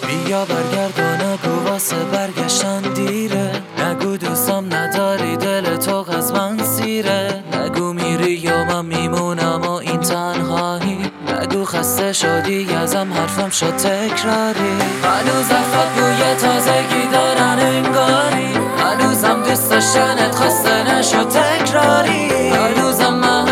بیا برگرد و نگو واسه برگشتن دیره، نگو دوستم نداری دل تو از من سیره، نگو میری یا من میمونم و این تنهایی، نگو خسته شدی ازم حرفم شد تکراری، هنوز افراد بوی تازگی دارن انگاری، هنوزم دوست داشتنت خسته نشد تکراری، هنوزم من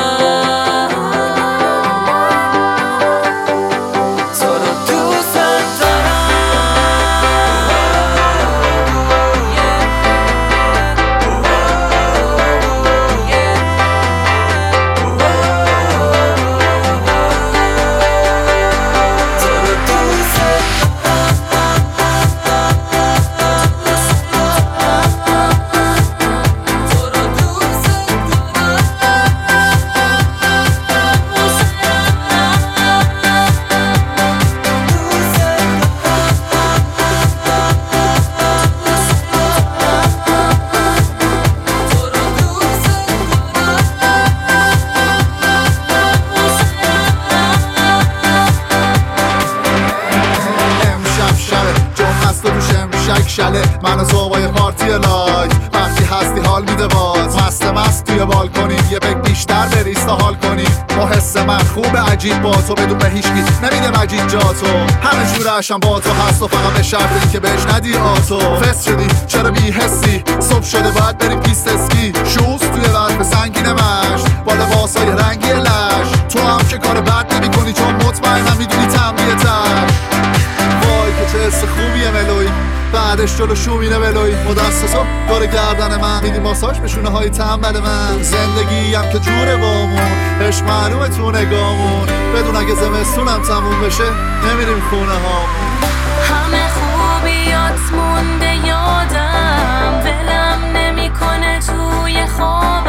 شله من و تو با یه پارتی لایت، وقتی هستی حال میده باز، مست توی بالکنیم یه بگ بیشتر بریز تا حال کنیم، با حس من خوبه عجیب با تو بدون به هیچکی نمیده مجید جا تو، همه جورشم با تو هست و فقط به شرط این که بهش ندی آتو، فست شدی چرا بی حسی صبح شده باید بریم پیست اسکی، شوز توی برف سنگین مشت با لباسای رنگی لش، تو هم که کار بد نمی کنی چون مطمئنم میدونی تنبیه‌تش، وای که چه حس خوبیه ملوی بعدش جلو شومینه ولوی، مدستو دور گردن من میدی ماساژ به شونه های تنبل من، زندگی هم که جوره بامون عشق معلومه تو نگامون، بدون اگه زمستونم تموم بشه نمیریم خونه هامون، همه خوبیات مونده یادم، ولم نمیکنه توی خوابم.